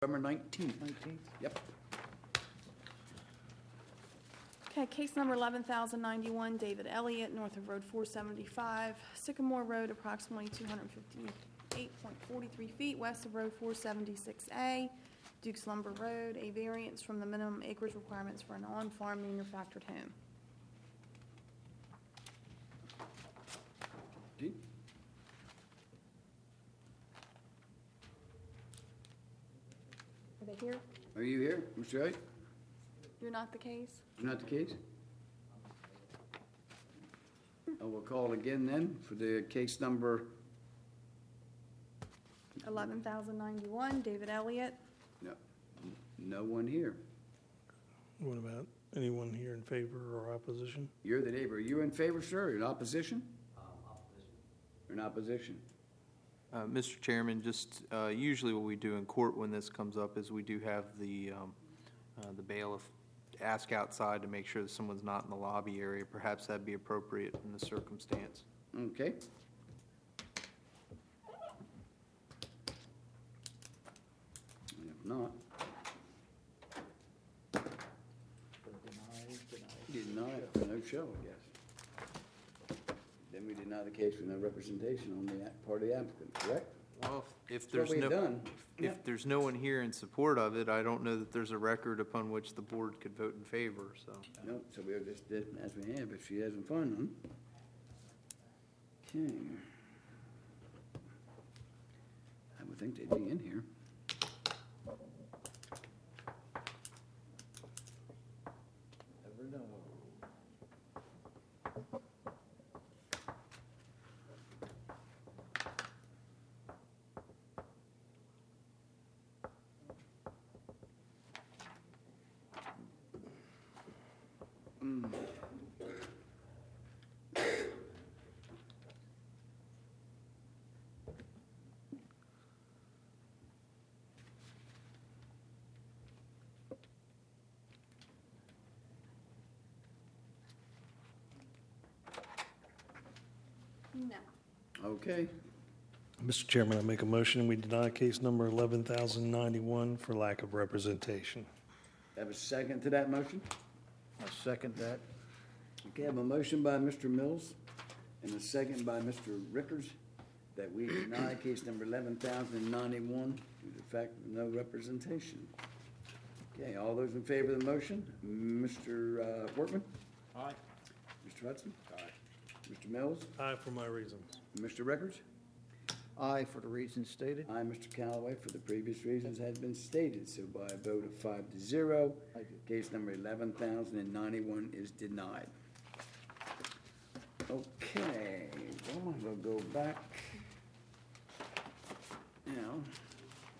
November 19th. 19th? Yep. Okay, case number 11,091, David Elliott, north of Road 475, Sycamore Road, approximately 258.43 feet west of Road 476A, Duke's Lumber Road, a variance from the minimum acreage requirements for an on-farm manufactured home. Gene? Are they here? Are you here, Mr. Elliott? You're not the case? Not the case? I will call again then for the case number, 11,091, David Elliott. no one here. What about anyone here in favor or opposition? You're the neighbor. Are you in favor, sir, or in opposition? Opposition. You're in opposition? Mr. Chairman, just usually what we do in court when this comes up is we do have the bailiff ask outside to make sure that someone's not in the lobby area. Perhaps that'd be appropriate in the circumstance. Okay. And if not, deny it for no show, I guess. Then we deny the case with no representation on the part of the applicant, correct? Well, if That's what there's we've done. if there's no one here in support of it, I don't know that there's a record upon which the board could vote in favor, so. No, so we'll just do it as we have if she hasn't found none. Okay. I would think they'd be in here. Never know. No. Okay. Mr. Chairman, I make a motion, we deny case number 11,091 for lack of representation. Have a second to that motion? I'll second that. Okay, I have a motion by Mr. Mills and a second by Mr. Rickers that we deny case number 11,091 due to the fact of no representation. Okay, all those in favor of the motion? Mr. Workman? Aye. Mr. Hudson? Aye. Mr. Mills? Aye for my reasons. Mr. Rickers? Aye for the reasons stated. Aye, Mr. Callaway, for the previous reasons had been stated. So by a vote of 5-0, I do. case number 11,091 is denied. Okay, well, we'll go back now.